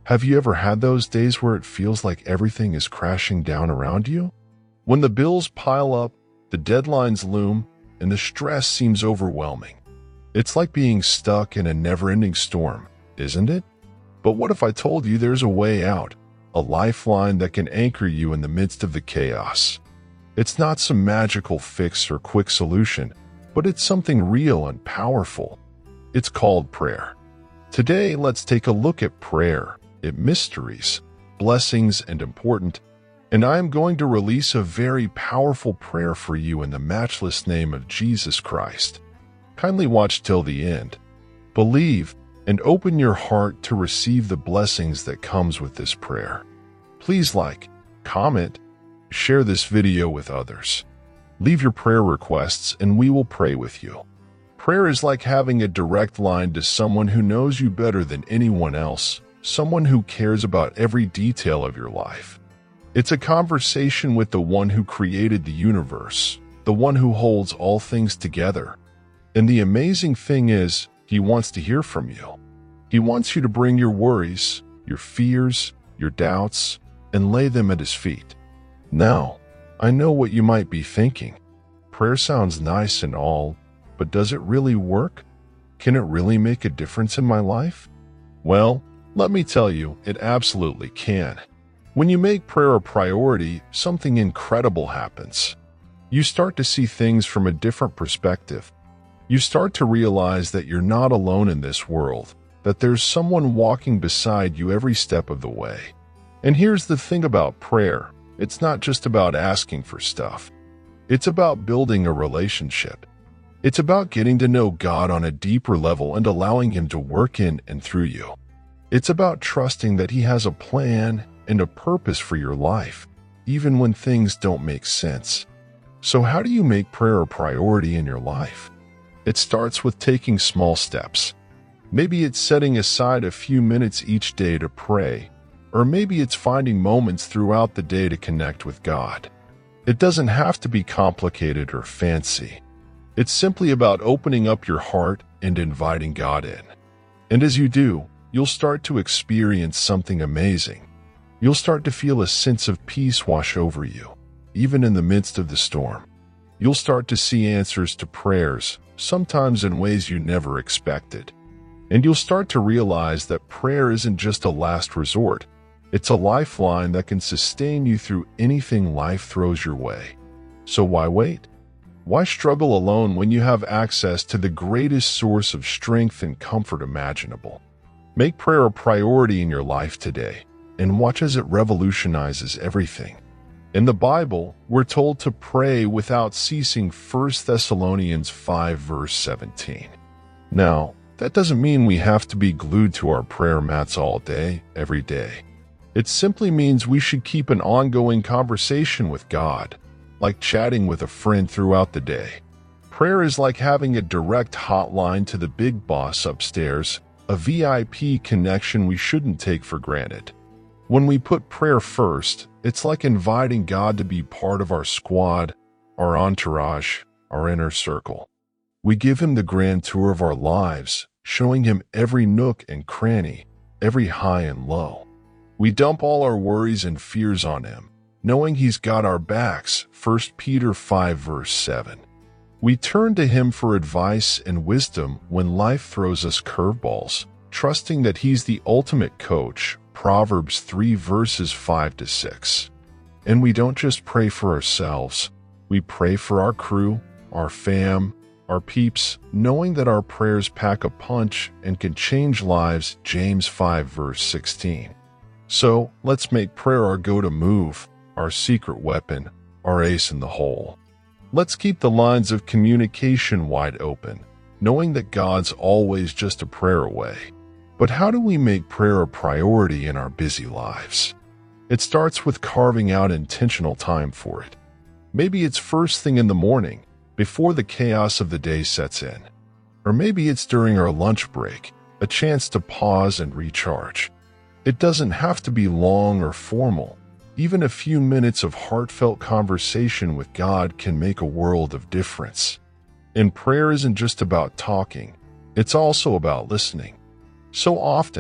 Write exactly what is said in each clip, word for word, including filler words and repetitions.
Have you ever had those days where it feels like everything is crashing down around you? When the bills pile up, the deadlines loom, and the stress seems overwhelming. It's like being stuck in a never-ending storm, isn't it? But what if I told you there's a way out, a lifeline that can anchor you in the midst of the chaos? It's not some magical fix or quick solution, but it's something real and powerful. It's called prayer. Today, let's take a look at prayer, its mysteries, blessings, and important, and I am going to release a very powerful prayer for you in the matchless name of Jesus Christ. Kindly watch till the end. Believe and open your heart to receive the blessings that comes with this prayer. Please like, comment, share this video with others. Leave your prayer requests and we will pray with you. Prayer is like having a direct line to someone who knows you better than anyone else, someone who cares about every detail of your life. It's a conversation with the one who created the universe, the one who holds all things together. And the amazing thing is, he wants to hear from you. He wants you to bring your worries, your fears, your doubts, and lay them at his feet. Now, I know what you might be thinking. Prayer sounds nice and all, but does it really work? Can it really make a difference in my life? Well, let me tell you, it absolutely can. When you make prayer a priority, something incredible happens. You start to see things from a different perspective. You start to realize that you're not alone in this world, that there's someone walking beside you every step of the way. And here's the thing about prayer. It's not just about asking for stuff. It's about building a relationship. It's about getting to know God on a deeper level and allowing Him to work in and through you. It's about trusting that He has a plan and a purpose for your life, even when things don't make sense. So how do you make prayer a priority in your life? It starts with taking small steps. Maybe it's setting aside a few minutes each day to pray, or maybe it's finding moments throughout the day to connect with God. It doesn't have to be complicated or fancy. It's simply about opening up your heart and inviting God in. And as you do, you'll start to experience something amazing. You'll start to feel a sense of peace wash over you, even in the midst of the storm. You'll start to see answers to prayers, sometimes in ways you never expected. And you'll start to realize that prayer isn't just a last resort. It's a lifeline that can sustain you through anything life throws your way. So why wait? Why struggle alone when you have access to the greatest source of strength and comfort imaginable? Make prayer a priority in your life today, and watch as it revolutionizes everything. In the Bible, we're told to pray without ceasing, First Thessalonians five verse seventeen. Now, that doesn't mean we have to be glued to our prayer mats all day, every day. It simply means we should keep an ongoing conversation with God, like chatting with a friend throughout the day. Prayer is like having a direct hotline to the big boss upstairs, a V I P connection we shouldn't take for granted. When we put prayer first, it's like inviting God to be part of our squad, our entourage, our inner circle. We give Him the grand tour of our lives, showing Him every nook and cranny, every high and low. We dump all our worries and fears on Him, knowing He's got our backs, First Peter five verse seven. We turn to Him for advice and wisdom when life throws us curveballs, trusting that He's the ultimate coach, Proverbs three verses five to six. And we don't just pray for ourselves, we pray for our crew, our fam, our peeps, knowing that our prayers pack a punch and can change lives, James five verse sixteen. So, let's make prayer our go-to move, our secret weapon, our ace in the hole. Let's keep the lines of communication wide open, knowing that God's always just a prayer away. But how do we make prayer a priority in our busy lives? It starts with carving out intentional time for it. Maybe it's first thing in the morning, before the chaos of the day sets in. Or maybe it's during our lunch break, a chance to pause and recharge. It doesn't have to be long or formal. Even a few minutes of heartfelt conversation with God can make a world of difference. And prayer isn't just about talking, it's also about listening. So often,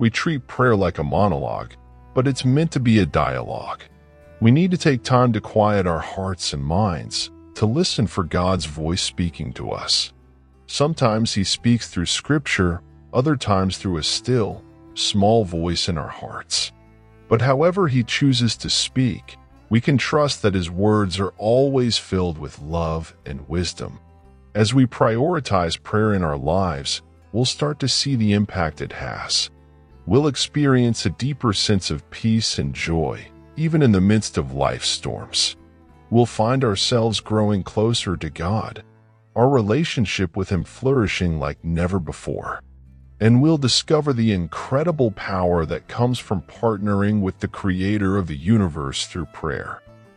We treat prayer like a monologue, but it's meant to be a dialogue. We need to take time to quiet our hearts and minds, to listen for God's voice speaking to us. Sometimes He speaks through Scripture, other times through a still, small voice in our hearts. But however He chooses to speak, we can trust that His words are always filled with love and wisdom. As we prioritize prayer in our lives, we'll start to see the impact it has. We'll experience a deeper sense of peace and joy, even in the midst of life's storms. We'll find ourselves growing closer to God, our relationship with Him flourishing like never before. And we'll discover the incredible power that comes from partnering with the Creator of the universe through prayer.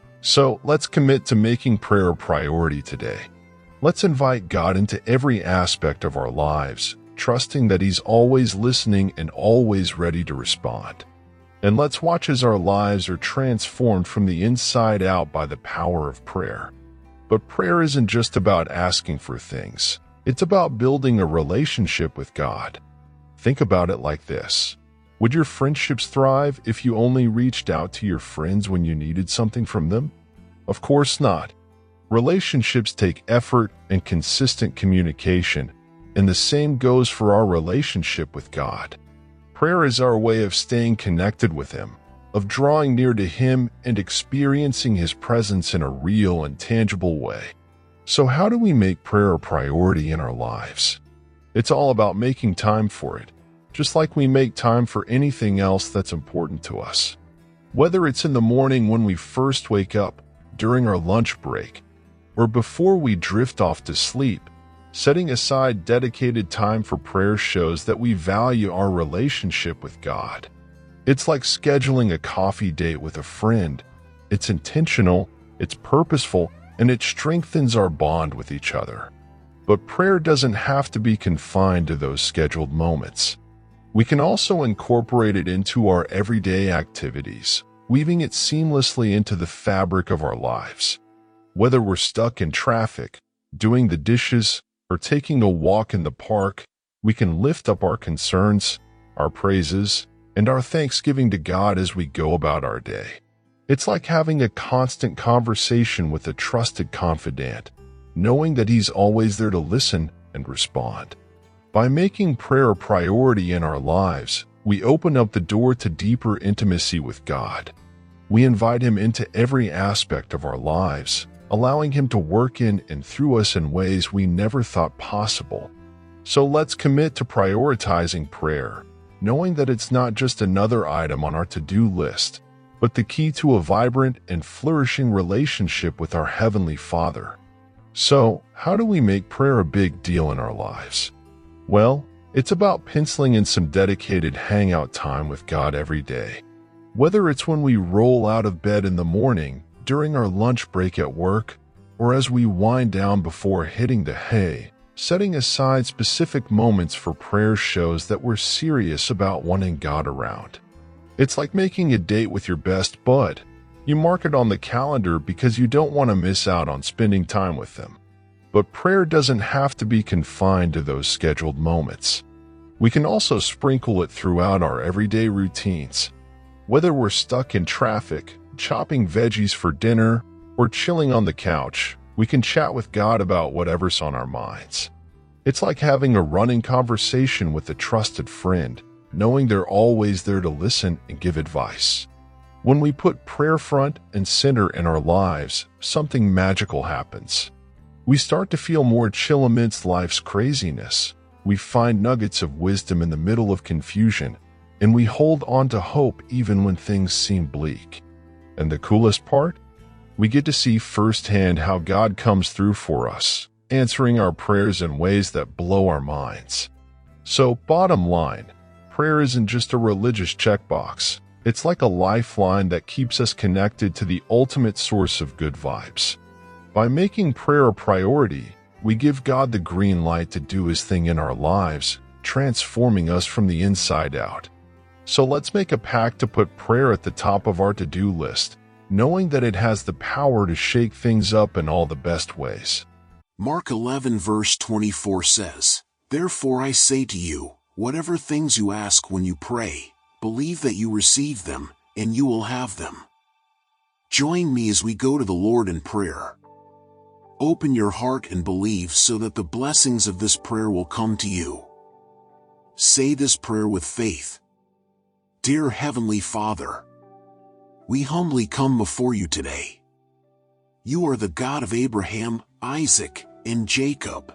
So let's commit to making prayer a priority today. Let's invite God into every aspect of our lives, trusting that He's always listening and always ready to respond. And let's watch as our lives are transformed from the inside out by the power of prayer. But prayer isn't just about asking for things. It's about building a relationship with God. Think about it like this. Would your friendships thrive if you only reached out to your friends when you needed something from them? Of course not. Relationships take effort and consistent communication, and the same goes for our relationship with God. Prayer is our way of staying connected with Him, of drawing near to Him and experiencing His presence in a real and tangible way. So how do we make prayer a priority in our lives? It's all about making time for it, just like we make time for anything else that's important to us. Whether it's in the morning when we first wake up, during our lunch break, or before we drift off to sleep, setting aside dedicated time for prayer shows that we value our relationship with God. It's like scheduling a coffee date with a friend. It's intentional, it's purposeful, and it strengthens our bond with each other. But prayer doesn't have to be confined to those scheduled moments. We can also incorporate it into our everyday activities, weaving it seamlessly into the fabric of our lives. Whether we're stuck in traffic, doing the dishes, or taking a walk in the park, we can lift up our concerns, our praises, and our thanksgiving to God as we go about our day. It's like having a constant conversation with a trusted confidant, knowing that He's always there to listen and respond. By making prayer a priority in our lives, we open up the door to deeper intimacy with God. We invite Him into every aspect of our lives, allowing Him to work in and through us in ways we never thought possible. So let's commit to prioritizing prayer, knowing that it's not just another item on our to-do list, but the key to a vibrant and flourishing relationship with our Heavenly Father. So, how do we make prayer a big deal in our lives? Well, it's about penciling in some dedicated hangout time with God every day. Whether it's when we roll out of bed in the morning, during our lunch break at work, or as we wind down before hitting the hay, setting aside specific moments for prayer shows that we're serious about wanting God around. It's like making a date with your best bud. You mark it on the calendar because you don't want to miss out on spending time with them. But prayer doesn't have to be confined to those scheduled moments. We can also sprinkle it throughout our everyday routines. Whether we're stuck in traffic, chopping veggies for dinner, or chilling on the couch, we can chat with God about whatever's on our minds. It's like having a running conversation with a trusted friend, knowing they're always there to listen and give advice. When we put prayer front and center in our lives, something magical happens. We start to feel more chill amidst life's craziness. We find nuggets of wisdom in the middle of confusion, and we hold on to hope even when things seem bleak. And the coolest part? We get to see firsthand how God comes through for us, answering our prayers in ways that blow our minds. So, bottom line, prayer isn't just a religious checkbox. It's like a lifeline that keeps us connected to the ultimate source of good vibes. By making prayer a priority, we give God the green light to do His thing in our lives, transforming us from the inside out. So let's make a pact to put prayer at the top of our to-do list, knowing that it has the power to shake things up in all the best ways. Mark eleven verse twenty-four says, "Therefore I say to you, Whatever things you ask when you pray, believe that you receive them, and you will have them. Join me as we go to the Lord in prayer. Open your heart and believe so that the blessings of this prayer will come to you. Say this prayer with faith. Dear Heavenly Father, we humbly come before you today. You are the God of Abraham, Isaac, and Jacob.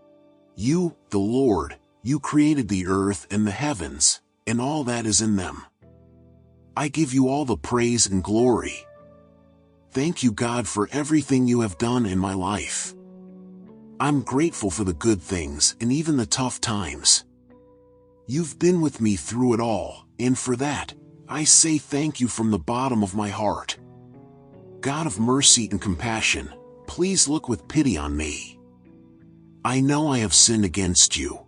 You, the Lord, you created the earth and the heavens, and all that is in them. I give you all the praise and glory. Thank you, God, for everything you have done in my life. I'm grateful for the good things and even the tough times. You've been with me through it all, and for that, I say thank you from the bottom of my heart. God of mercy and compassion, please look with pity on me. I know I have sinned against you.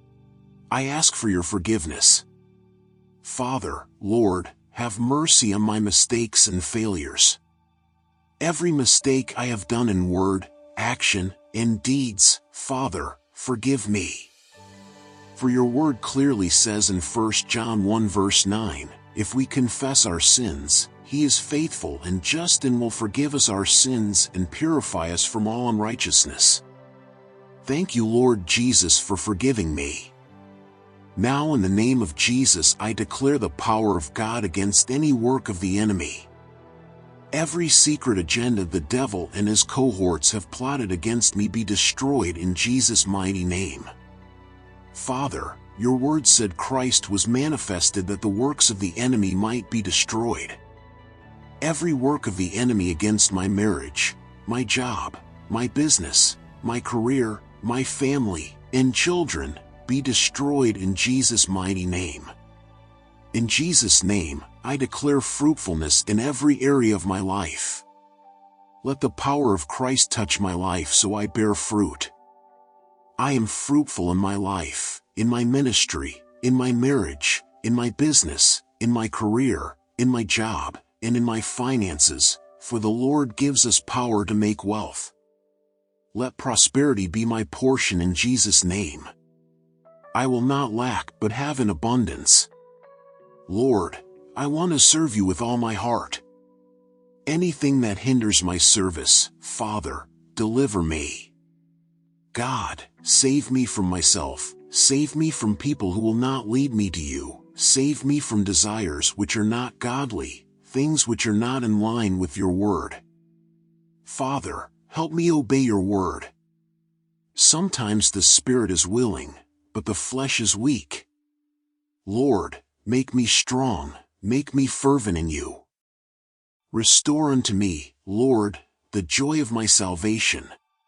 I ask for your forgiveness. Father, Lord, have mercy on my mistakes and failures. Every mistake I have done in word, action, and deeds, Father, forgive me. For your word clearly says in First John one verse nine, if we confess our sins, he is faithful and just and will forgive us our sins and purify us from all unrighteousness. Thank you, Lord Jesus, for forgiving me. Now in the name of Jesus I declare the power of God against any work of the enemy. Every secret agenda the devil and his cohorts have plotted against me be destroyed in Jesus' mighty name. Father, your word said Christ was manifested that the works of the enemy might be destroyed. Every work of the enemy against my marriage, my job, my business, my career, my family, and children, be destroyed in Jesus' mighty name. In Jesus' name, I declare fruitfulness in every area of my life. Let the power of Christ touch my life so I bear fruit. I am fruitful in my life, in my ministry, in my marriage, in my business, in my career, in my job, and in my finances, for the Lord gives us power to make wealth. Let prosperity be my portion in Jesus' name. I will not lack but have in abundance. Lord, I want to serve you with all my heart. Anything that hinders my service, Father, deliver me. God, save me from myself, save me from people who will not lead me to you, save me from desires which are not godly, things which are not in line with your word. Father, help me obey your word. Sometimes the spirit is willing, but the flesh is weak. Lord, make me strong, make me fervent in you. Restore unto me, Lord, the joy of my salvation.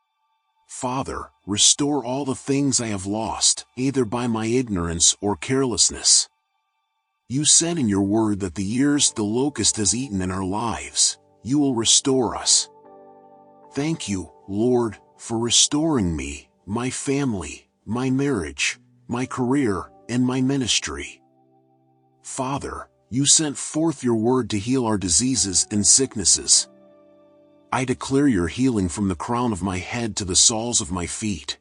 Father, restore all the things I have lost, either by my ignorance or carelessness. You said in your word that the years the locust has eaten in our lives, you will restore us. Thank you, Lord, for restoring me, my family, my marriage, my career, and my ministry. Father, you sent forth your word to heal our diseases and sicknesses. I declare your healing from the crown of my head to the soles of my feet.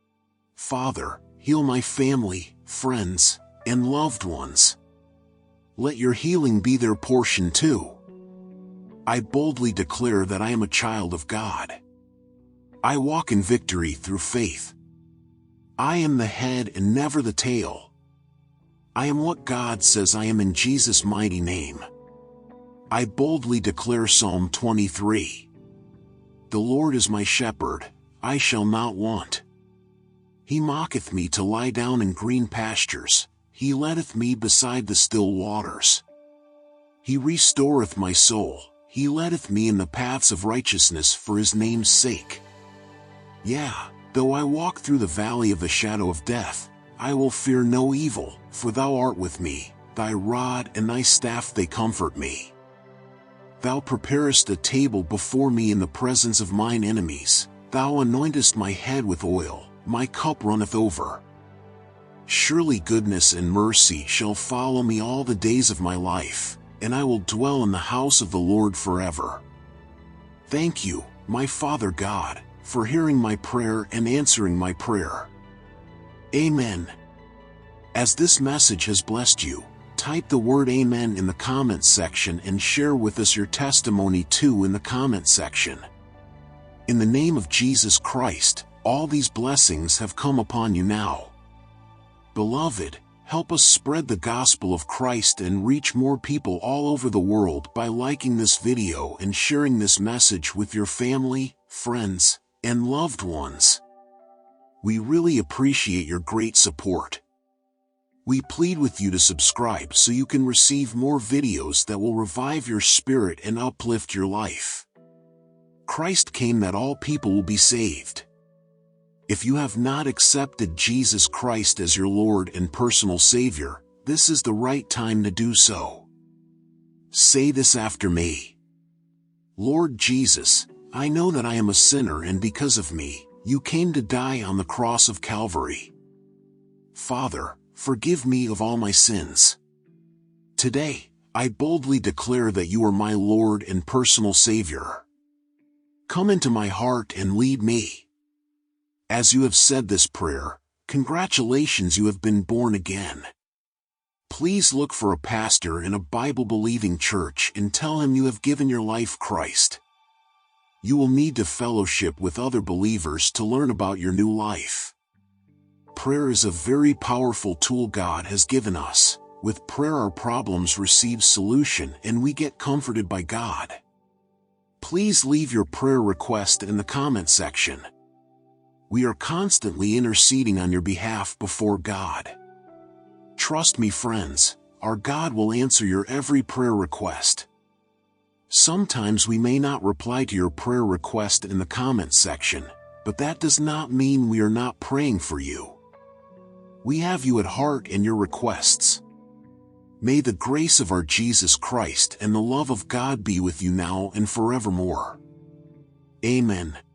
Father, heal my family, friends, and loved ones. Let your healing be their portion too. I boldly declare that I am a child of God. I walk in victory through faith. I am the head and never the tail. I am what God says I am in Jesus' mighty name. I boldly declare Psalm twenty-three. The Lord is my shepherd, I shall not want. He maketh me to lie down in green pastures, he leadeth me beside the still waters. He restoreth my soul, he leadeth me in the paths of righteousness for his name's sake. Yea, though I walk through the valley of the shadow of death, I will fear no evil, for thou art with me, thy rod and thy staff they comfort me. Thou preparest a table before me in the presence of mine enemies, thou anointest my head with oil, my cup runneth over. Surely goodness and mercy shall follow me all the days of my life, and I will dwell in the house of the Lord forever. Thank you, my Father God, for hearing my prayer and answering my prayer. Amen. As this message has blessed you, type the word Amen in the comments section and share with us your testimony too in the comments section. In the name of Jesus Christ, all these blessings have come upon you now. Beloved, help us spread the gospel of Christ and reach more people all over the world by liking this video and sharing this message with your family, friends, and loved ones. We really appreciate your great support. We plead with you to subscribe so you can receive more videos that will revive your spirit and uplift your life. Christ came that all people will be saved. If you have not accepted Jesus Christ as your Lord and personal Savior, this is the right time to do so. Say this after me. Lord Jesus, I know that I am a sinner, and because of me, you came to die on the cross of Calvary. Father, forgive me of all my sins. Today, I boldly declare that you are my Lord and personal Savior. Come into my heart and lead me. As you have said this prayer, congratulations, you have been born again. Please look for a pastor in a Bible-believing church and tell him you have given your life to Christ. You will need to fellowship with other believers to learn about your new life. Prayer is a very powerful tool God has given us. With prayer, our problems receive solution and we get comforted by God. Please leave your prayer request in the comment section. We are constantly interceding on your behalf before God. Trust me, friends, our God will answer your every prayer request. Sometimes we may not reply to your prayer request in the comments section, but that does not mean we are not praying for you. We have you at heart and your requests. May the grace of our Jesus Christ and the love of God be with you now and forevermore. Amen.